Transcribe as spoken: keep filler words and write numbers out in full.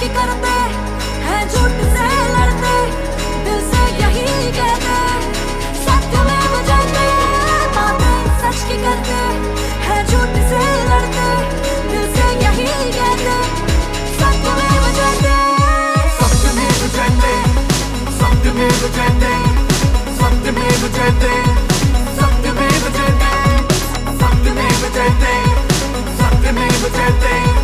की करते हैं, झूठ से लड़ते, दिल से यही कहते, सत्यमेव जयते। बातें सच की करते हैं, झूठ से लड़ते, दिल से यही कहते, सत्यमेव जयते। सत्यमेव जयते, सत्यमेव जयते, सत्यमेव जयते, सत्यमेव जयते, सत्यमेव जयते, सत्यमेव जयते।